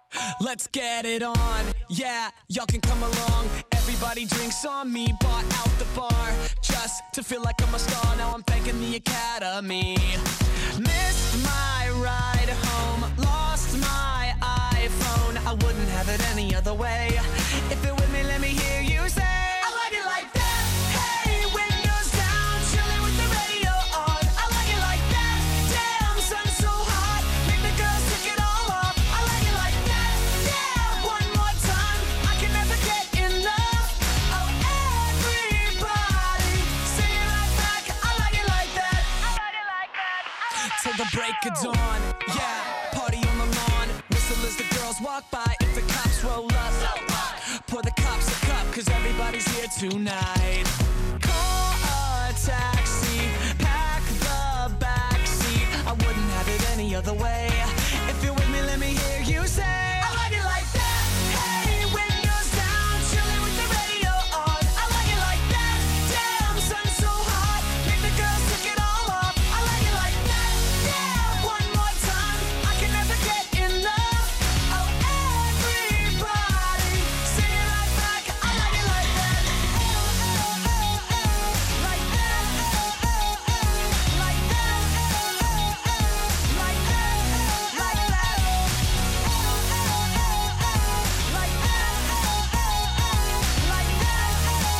Let's get it on, yeah, y'all can come along. Everybody drinks on me, bought out the bar just to feel like I'm a star. Now I'm thanking the Academy. Missed my ride home, lost my iPhone. I wouldn't have it any other way. If you're with me, let me hear you say I like it like that. Hey, windows down, chilling with the radio on. I like it like that. Damn, sun's so hot, make the girls take it all off. I like it like that. Yeah, one more time, I can never get enough. Oh, everybody, sing it right back. I like it like that. I like it like that. Till the break of dawn, yeah, party on the lawn. Whistle as the girls walk by. If the cops roll up, pour the cops a cup, cause everybody's here tonight. Call a taxi, pack the backseat. I wouldn't have it any other way. If you're with me, let me hear you say I like it like that. Hey, windows down, chilling with the radio on. I like it like that. Damn, sun's so hot, make the girls take it all off. I like it like that. Yeah, one more time, I can never get enough. Oh, everybody, sing it right back. I like it like that. Like that. Like that. Like that. Like that. Like that. Like that.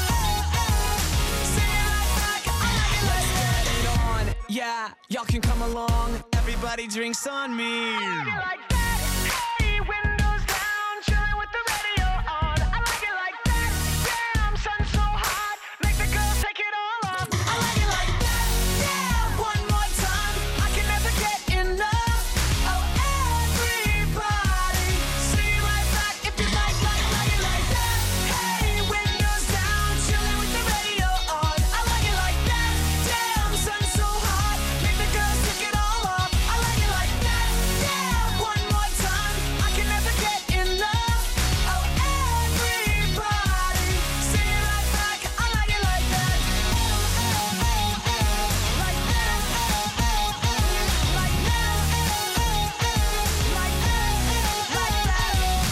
Sing it right back. I like it like that. Let's get it on. Yeah, y'all can come along. Everybody drinks on me. I like it like that. Hey, windows down, chilling with the radio on. I like it like that. Damn, sun's so hot, make the girls take it all off. I like it like that. Yeah, one more time, I can never get enough. Oh, everybody, sing it right back if you like it like that. Hey, windows down, chilling with the radio on. I like it like that. Damn, sun's so hot, make the girls take it all off. I like it like that. Yeah, one more time, I can never get enough. Oh, everybody, sing it right back. I like it like that. Like that. Like that. Like that. Like that.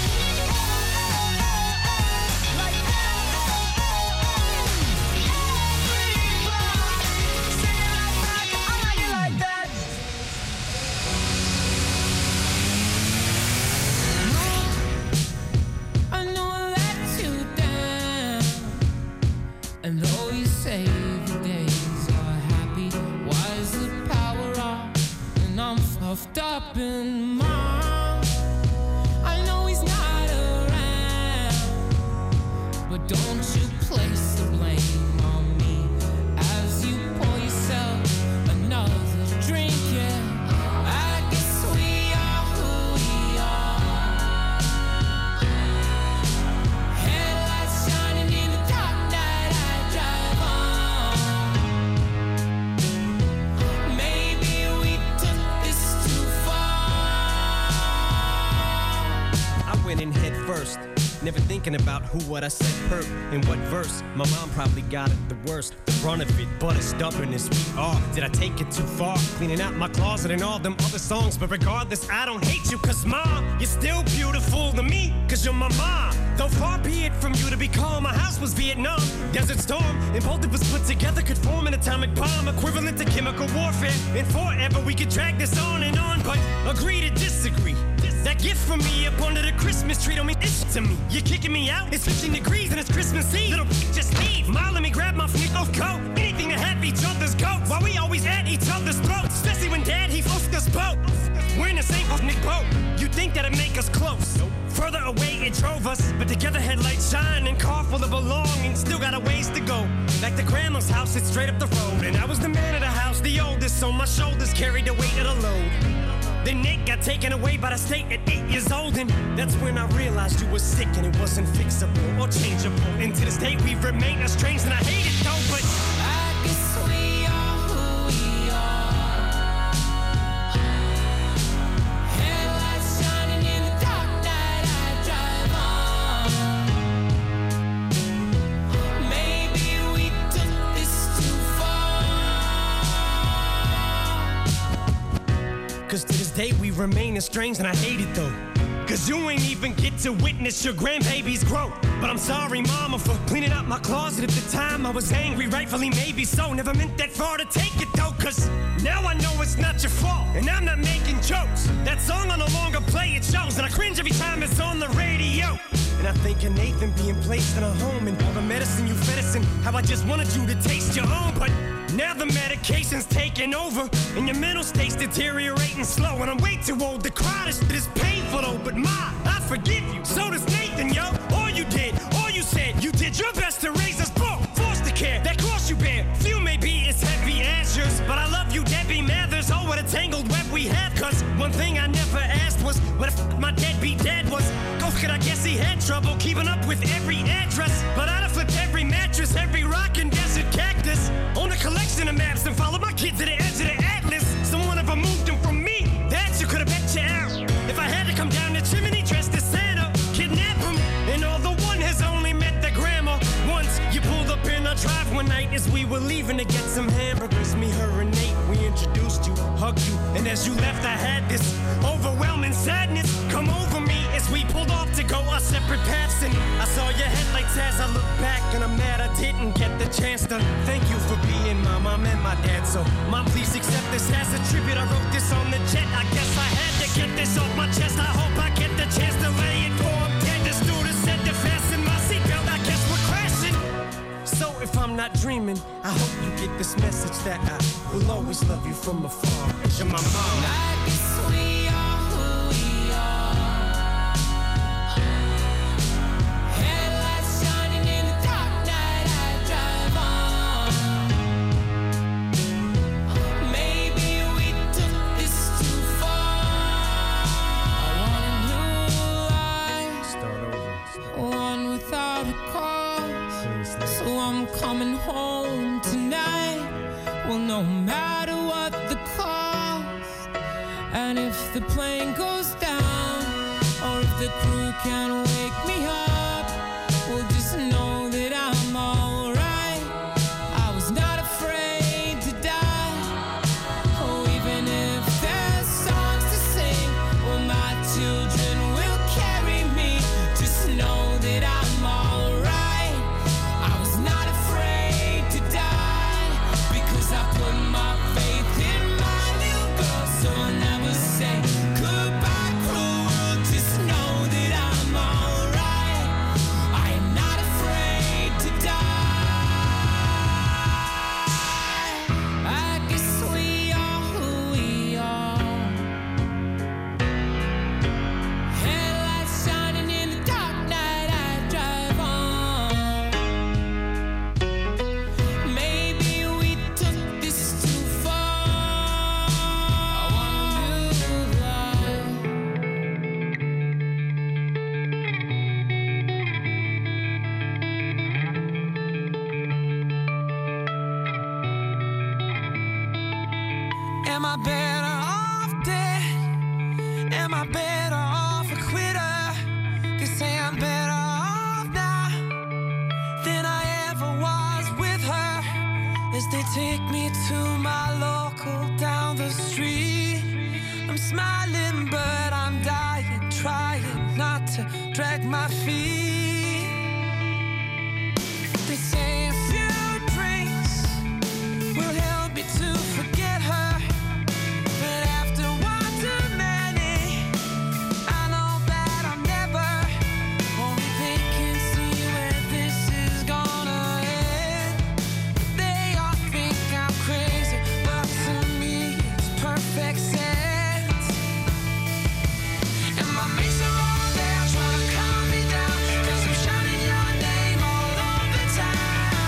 Like that. Everybody, sing it right back. I like it like that. I know I let you down, and though you say the days are happy, why is the power off? And I'm puffed up in mind. I know he's not around, but don't you place the blame on me as you pour yourself another drink. Yeah, I guess we are who we are. Headlights shining in the dark night, I drive on. Maybe we took this too far. I went in head first, never thinking about who, what I said hurt, in what verse. My mom probably got it the worst, the brunt of it, but as stubborn as we are. Did I take it too far, cleaning out my closet and all them other songs? But regardless, I don't hate you, cause mom, you're still beautiful to me, cause you're my mom. Though far be it from you to be calm, my house was Vietnam, Desert Storm, and both of us put together could form an atomic bomb, equivalent to chemical warfare. And forever we could drag this on and on, but agree to disagree. That gift from me up under the Christmas tree don't mean it's to me. You're kicking me out, it's 15 degrees and it's Christmas Eve. Little just leave. Ma, let me grab my off coat. Anything to have each other's goats. While we always at each other's throats. Especially when dad, he floats us boat. We're in the same ethnic boat. You think that'd make us close? Nope. Further away it drove us, but together headlights shine and car full of belongings. Still got a ways to go. Like the grandma's house, it's straight up the road. And I was the man of the house, the oldest, so my shoulders carried the weight of the load. Then Nick got taken away by the state at 8 years old, and that's when I realized you were sick and it wasn't fixable or changeable. And to this day we've remained estranged, and I hate it though, but I guess we are who we are. Headlights shining in the dark night, I drive on. Maybe we took this too far. cause to this day we remain estranged, and I hate it though. Cause you ain't even get to witness your grandbaby's growth. But I'm sorry, mama, for cleaning out my closet at the time. I was angry, rightfully maybe so. Never meant that far to take it though. Cause now I know it's not your fault, and I'm not making jokes. That song I no longer play, it shows. And I cringe every time it's on the radio. And I think of Nathan being placed in a home, and all the medicine you fed us, and how I just wanted you to taste your own. But now the medication's taking over, and your mental state's deteriorating slow. And I'm way too old to cry, this shit is painful though. But Ma, I forgive you, so does Nathan, yo. All you did, all you said, you did your best to raise us both. Foster care, that cross you bear, few may be as heavy as yours. But I love you, Debbie Mathers, oh what a tangled web we have. Cause one thing I never asked was, what if my deadbeat dad was? Ghost kid, I guess he had trouble keeping up with every address. But I'd have flipped every mattress, every rock and desert cactus. Own a collection of maps and followed my kid to the edge of the atlas. Someone ever moved them from me, that you could have bet you out. If I had to come down the chimney dressed as Santa, kidnap him, and although one has only met the grandma once, you pulled up in our drive one night as we were leaving to get some hamburgers. Me, her, and Nate, we introduced you, hugged you, and as you left I had this overwhelming sadness come over me as we pulled off to go our separate paths. And I saw your headlights as I looked back, and I'm mad I didn't get the chance to thank you for being my mom and my dad. So Mom, please accept this as a tribute. I wrote this on the jet, I guess I had to get this off my chest. I hope I get the chance to lay it for I'm dead. The stewardess said to fasten my seatbelt, I guess we're crashing. So if I'm not dreaming, I hope you get this message that I will always love you from afar. You're my mom. I guess we are who we are. Headlights shining in the dark night, I drive on. Maybe we took this too far. I want a new life, Start over. one without a cause. So I'm coming home tonight. Well, no matter what the cost, and if the plane goes down, or if the crew can't wake me up, well, just know that I'm alright. I was not afraid to die. Oh, even if there's songs to sing, well, my children will carry me. Just know that I'm alright. I was not afraid to die, because I put my faith in my little girl. So I'll never say goodbye, cruel world. Just know that I'm alright. I am not afraid to die. I guess we are who we are. Headlights shining in the dark night, I drive on. Maybe we took this too far. I want a new life. Am I better off dead? Am I better off a quitter? They say I'm better off now than I ever was with her. As they take me to my local down the street, I'm smiling but I'm dying, trying not to drag my feet. They say a few drinks will help me to forget her, but after one too many, I know that I'm never. Only they can see where this is gonna end. They all think I'm crazy, but to me it's perfect sense. And my mates are all there trying to calm me down, 'cause I'm shining your name all over town.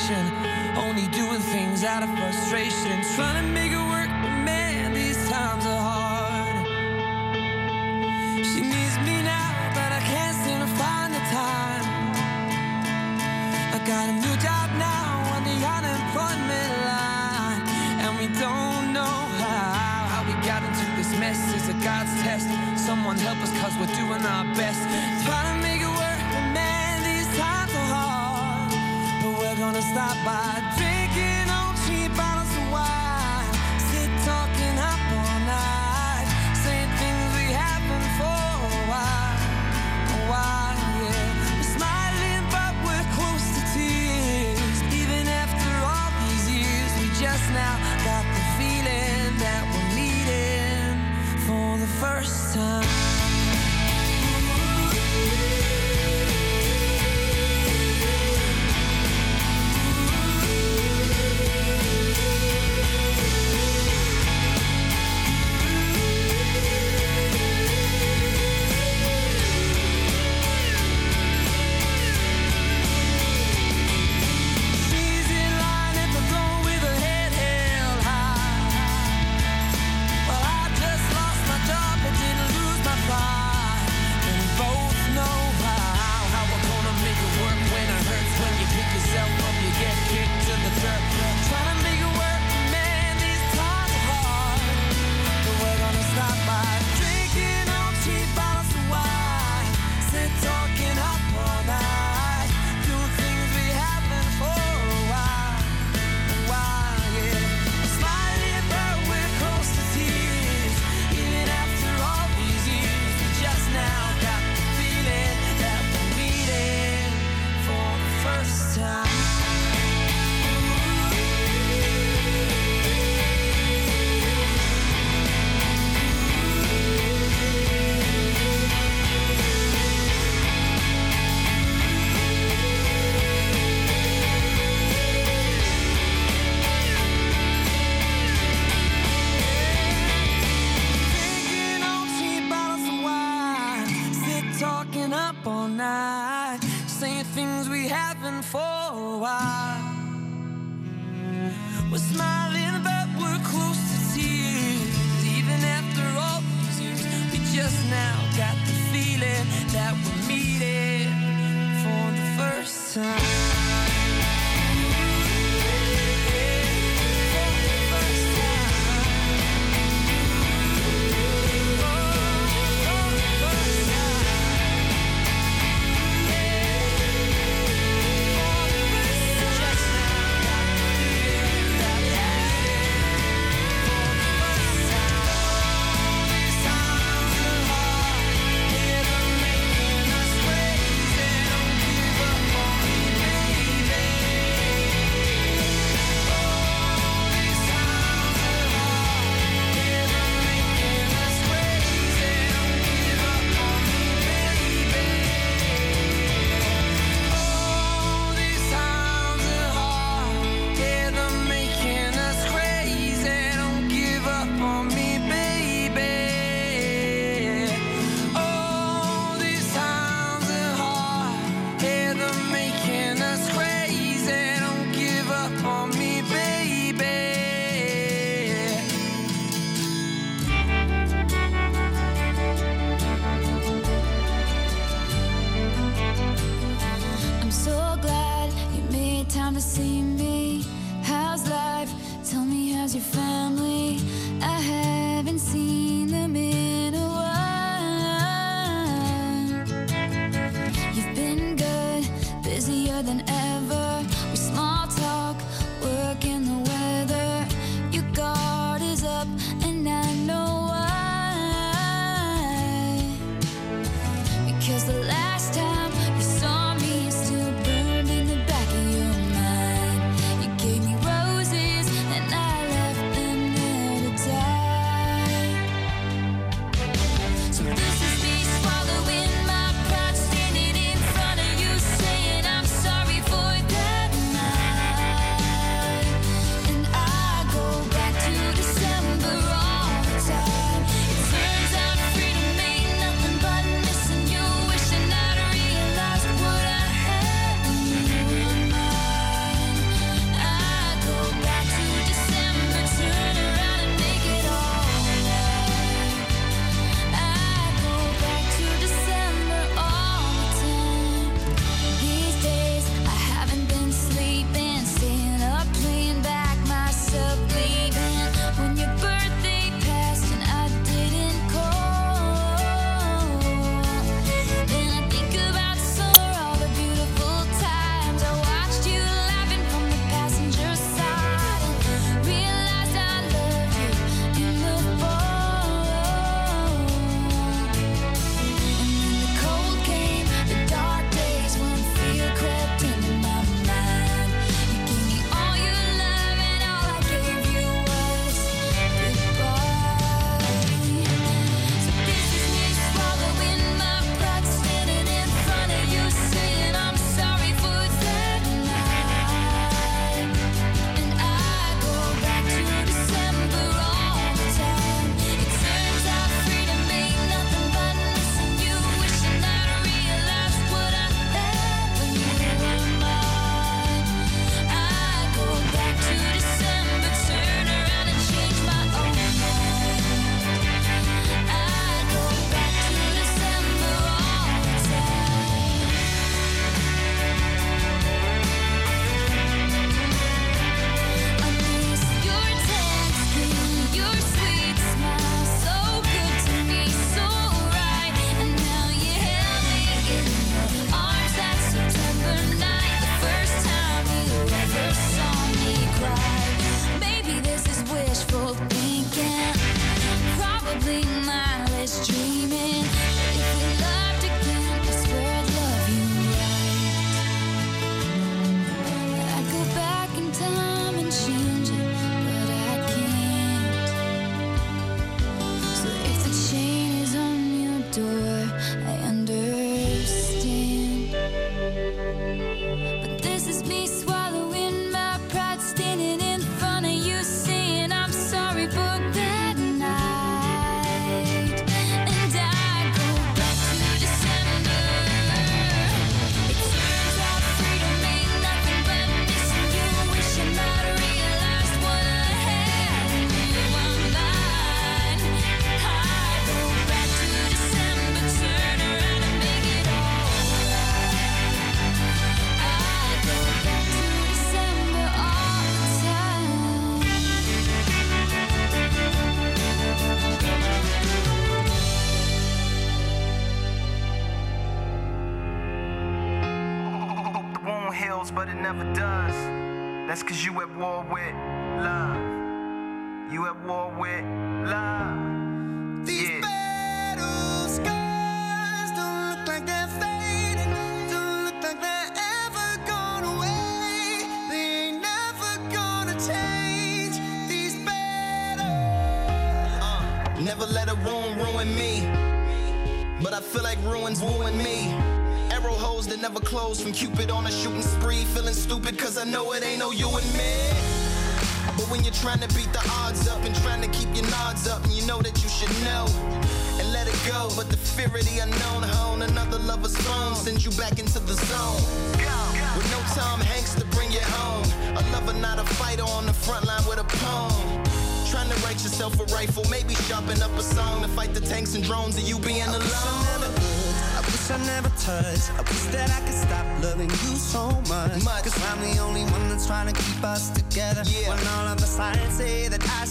desperation, only doing things out of frustration, trying to make it work, but man, these times are hard. She needs me now, but I can't seem to find the time. I got a new job now on the unemployment line, and we don't know how we got into this mess. Is it God's test? Someone help us, cause we're doing our best, trying to make it work, but man, these times are hard. But we're gonna stop by drinking on cheap bottles of wine, sit talking up all night, saying things we haven't for a while, yeah. We're smiling but we're close to tears, even after all these years. We just now got the feeling that we're meeting for the first time. Making but it never does. That's cause you at war with love. You at war with love. These battle scars don't look like they're fading. Don't look like they're ever gone away. They ain't never gonna change. These battles. Never let a wound ruin me, but I feel like ruins wooing me. Arrow holes that never close from Cupid on a shooting spree. Feeling stupid cause I know it ain't no you and me. But when you're trying to beat the odds up and trying to keep your nods up, and you know that you should know and let it go, but the fear of the unknown hone another lover's phone sends you back into the zone. With no Tom Hanks to bring you home, a lover not a fighter on the front line with a poem. Trying to write yourself a rifle, maybe sharpen up a song to fight the tanks and drones of you being alone. I wish I never touched. I wish that I could stop loving you so much. Cause I'm the only one that's trying to keep us together. When all of the signs say that I